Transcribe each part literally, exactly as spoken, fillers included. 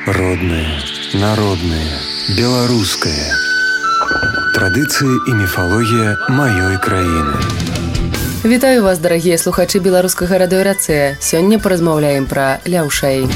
Родное, народное, беларускае. Традыцыі і міфалогія маёй краіны. Вітаю вас, дарагія слухачы беларускага радыёрацыя. Сёння паразмаўляем пра ляўшай.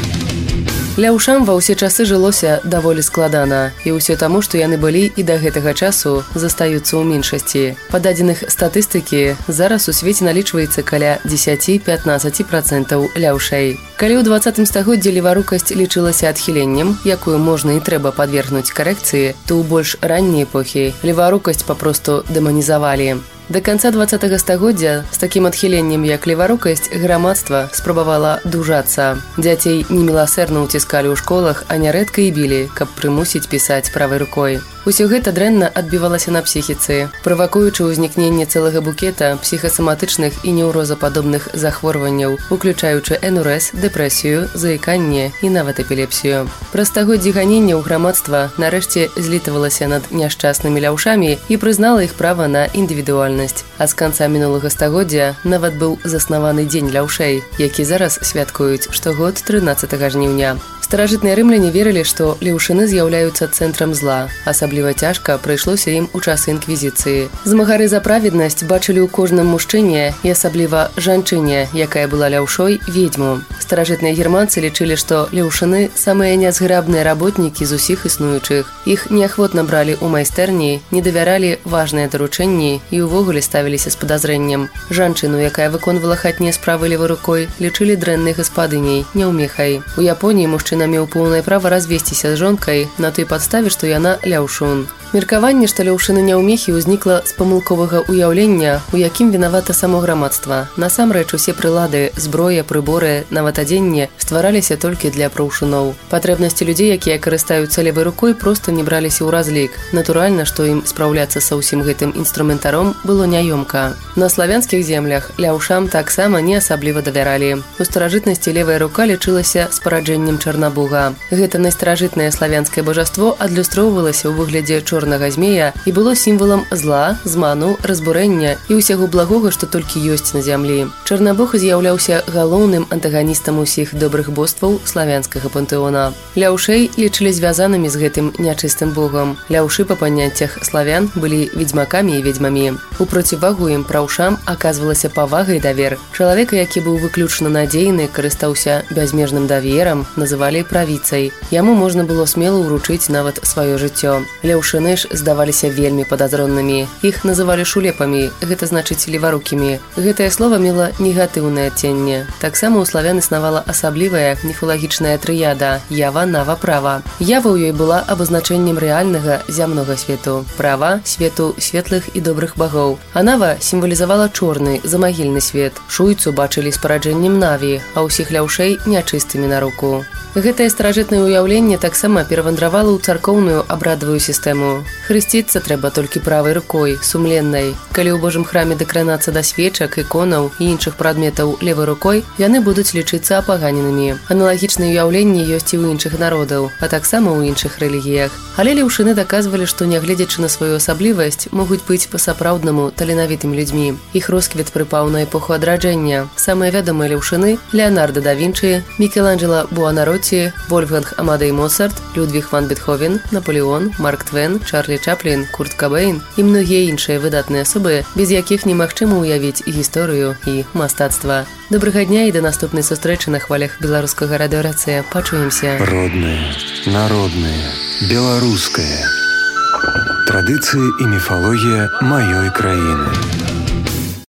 Ляўшам ва ўсе часы жылося даволі складана, і ўсё таму, што яны былі і да гэтага часу застаюцца ў меншасці. Па дадзеных статыстыкі, зараз у свеце налічваецца каля дзесяць-пятнаццаць працэнтаў ляўшай. Калі ў дваццатым стагоддзі леварукасць лічылася адхіленнем, якую можна і трэба падвергнуць карэкцыі, то ў больш ранняй эпохі леварукасць папросту дэманізавалі. Да канца дваццатага стагоддзя з такім адхіленнем, як леварукасць, грамадства спрабавала дужацца. Дзяцей неміласэрна ўціскалі ў школах, а нярэдка і білі, каб прымусіць пісаць правай рукой. Усё гэта дрэнна адбівалася на псіхіцы, правакуючы ўзнікненне цэлага букета псіхасаматычных і неўрозападобных захворванняў, уключаючы энурэз, дэпрэсію, заіканне і нават эпілепсію. Праз стагоддзі ганення ў грамадства нарэшце злітавалася над няшчаснымі ляўшамі і прызнала іх права на індывідуальнасць. А з канца мінулага стагоддзя нават быў заснаваны дзень ляўшэй, які зараз святкуюць штогод трынаццатага жніўня. Старажытныя рымляне верылі, што леўшыны з'яўляюцца цэнтрам зла. Асабліва цяжка прыйшлося ім у часы інквізіцыі. Змагары за праведнасць бачылі ў кожным мужчыне і асабліва жанчыне, якая была ляўшой, ведьму. Старажытныя германцы лічылі, што леўшыны самыя нязграбныя работнікі з усіх існуючых. Іх неахвотна бралі ў майстэрні, не давяралі важныя даручэнні і ўвогуле ставіліся з падазрэннем. Жанчыну, якая выконвала хатнія справы левай рукой, лічылі дрэннай гаспадыняй, няўмехай. У Японіі мужчына меў поўнае права развесціся з жонкай на той падставе, што яна ляўшун. Меркаванне, што ляўшыны няўмехі, узнікла з памылковага ўяўлення, у якім вінавата само грамадства. Насамрэч, усе прылады, зброя, прыборы, нават адзенне ствараліся толькі для праўшуноў. Патрэбнасці людзей, якія карыстаюцца левай рукой, проста не браліся ў разлік. Натуральна, што ім спраўляцца са ўсім гэтым інструментаром было няёмка. На славянскіх землях ляўшам таксама не асабліва давяралі. У старажытнасці левая рука лічылася спараджэннем чарнабога. Гэта найстаражытнае славянскае бажаство адлюстроўвалася ў выглядзе чорнага змея і было сімвалам зла, зману, разбурэння і ўсяго благога, што толькі ёсць на зямлі. Чарнабог з'яўляўся галоўным антаганістам усіх добрых бостваў славянскага пантэона. Ляўшэй лічылі звязанымі з гэтым нячыстым богам. Ляўшы па паняццях славян былі ведзьмакамі і ведзьмамі. У процівагу ім праўшам аказвалася павага і давер. Чалавека, які быў выключна надзейны, карыстаўся бязмежным даверам, называлі правіцай. Яму можна было смела ўручыць нават сваё жыццё. Ляўшыны ж здаваліся вельмі падазроннымі. Іх называлі шулепамі, гэта значыць леварукімі. Гэтае слова мела негатыўнае адценне. Таксама ў славян існавала асаблівая міфалагічная трыяда ява, нава, права. Ява ў ёй была абазначэннем рэальнага зямнога свету, права свету светлых і добрых багоў. А нава сімвалізавала чорны, замагільны свет. Шуйцу бачылі спараджэннем наві, а ўсіх ляўшэй нячыстымі на руку. Гэтае старажытнае ўяўленне таксама перавандравала ў царкоўную абрадавую сістэму. Хрысціцца трэба толькі правай рукой, сумленнай. Калі ў Божым храме дакранацца да свечак, іконаў і іншых прадметаў левай рукой, яны будуць лічыцца апаганенымі. Аналагічныя ўяўленні ёсць і ў іншых народаў, а таксама ў іншых рэлігіях. Але ляўшыны даказвалі, што, нягледзячы на сваю асаблівасць, могуць быць па-сапраўднаму таленавітымі людзьмі. Іх росквіт прыпаў на эпоху адраджэння. Самыя вядомыя ляўшыны – Леанардо да Вінчы, Мікеланджела Буанаротці, Вольфганг Амадей Моцарт, Людвіг ван Бетховен, Наполеон, Марк Твен, Чарлі Чаплін, Курт Кабэйн і многія іншыя выдатныя асобы, без якіх немагчыма ўявіць гісторыю і мастацтва. Добрага дня і да наступнай сустрэчы на хвалях беларускага радыёрацыя. Пачуемся. Родное, народное, беларускае. Традыцыі і міфалогія маёй краіны.